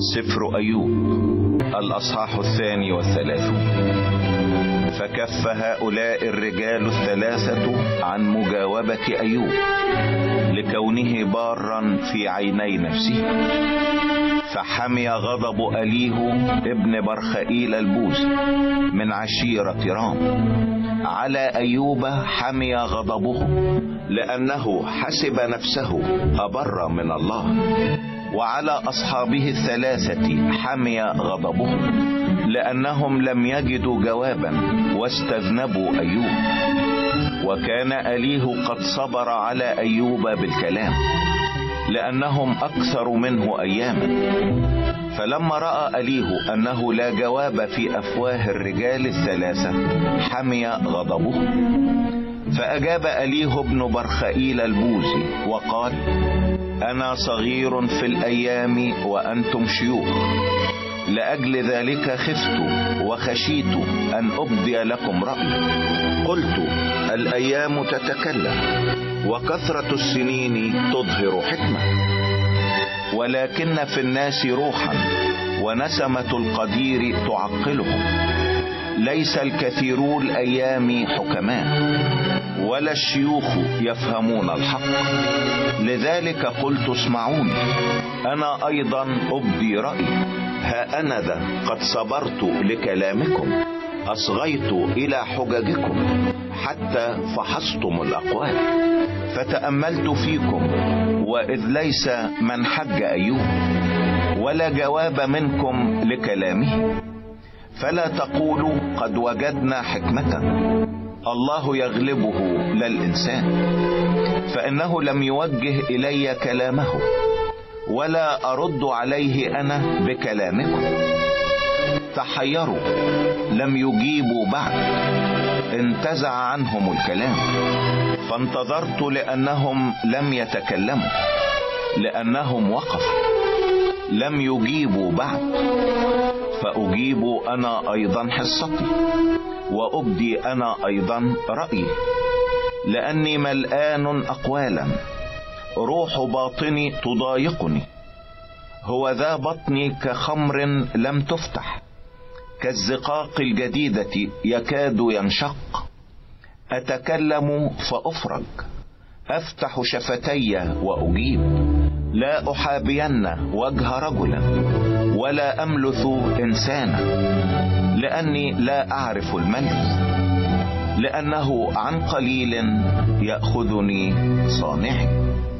سفر أيوب الأصحاح 32. فكف هؤلاء الرجال الثلاثة عن مجاوبة أيوب لكونه بارا في عيني نفسه، فحمي غضب أليه ابن برخائيل البوزي من عشيرة رام على أيوب. حمي غضبه لأنه حسب نفسه أبر من الله، وعلى أصحابه الثلاثة حمي غضبه لأنهم لم يجدوا جوابا واستذنبوا أيوب. وكان أليه قد صبر على أيوب بالكلام لأنهم أكثر منه أياما. فلما رأى أليه أنه لا جواب في أفواه الرجال الثلاثة حمي غضبه. فأجاب أليه ابن برخائيل البوزي وقال: أنا صغير في الأيام وأنتم شيوخ، لأجل ذلك خفت وخشيت أن أبدي لكم رأيي. قلت: الأيام تتكلم وكثرة السنين تظهر حكمة، ولكن في الناس روحا ونسمة القدير تعقلهم. ليس الكثيرو الأيام حكماء ولا الشيوخ يفهمون الحق. لذلك قلت: اسمعوني أنا أيضا أبدي رأيي. ها أنا ذا قد صبرت لكلامكم، أصغيت إلى حججكم حتى فحصتم الأقوال. فتأملت فيكم وإذ ليس من حج أيوب ولا جواب منكم لكلامه. فلا تقولوا قد وجدنا حكمة، الله يغلبه لا الإنسان، فإنه لم يوجه إلي كلامه ولا أرد عليه أنا بكلامكم. تحيروا لم يجيبوا بعد، انتزع عنهم الكلام. فانتظرت لأنهم لم يتكلموا، لأنهم وقفوا لم يجيبوا بعد. فأجيب أنا أيضا حصتي وأبدي أنا أيضا رأيي، لأني ملآن أقوالا، روح باطني تضايقني. هو ذا بطني كخمر لم تفتح، كالزقاق الجديدة يكاد ينشق. أتكلم فأفرج، أفتح شفتي وأجيب. لا أحابين وجه رجلا ولا أملث إنسانا، لأني لا أعرف الملث، لأنه عن قليل يأخذني صانعي.